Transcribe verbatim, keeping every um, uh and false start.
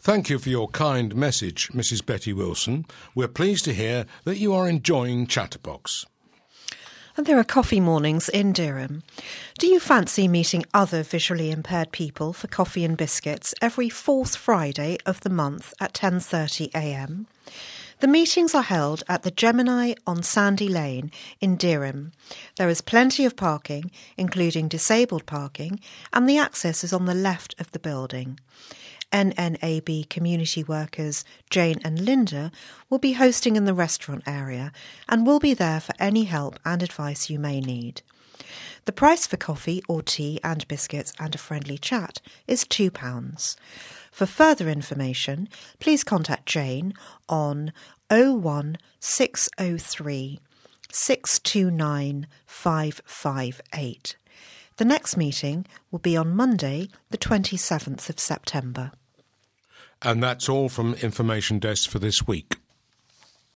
Thank you for your kind message, Missus Betty Wilson. We're pleased to hear that you are enjoying Chatterbox. And there are coffee mornings in Dereham. Do you fancy meeting other visually impaired people for coffee and biscuits every fourth Friday of the month at ten thirty a m? The meetings are held at the Gemini on Sandy Lane in Dereham. There is plenty of parking, including disabled parking, and the access is on the left of the building. N N A B community workers Jane and Linda will be hosting in the restaurant area and will be there for any help and advice you may need. The price for coffee or tea and biscuits and a friendly chat is two pounds. For further information, please contact Jane on oh one six oh three six two nine five five eight. The next meeting will be on Monday, the twenty-seventh of September. And that's all from Information Desk for this week.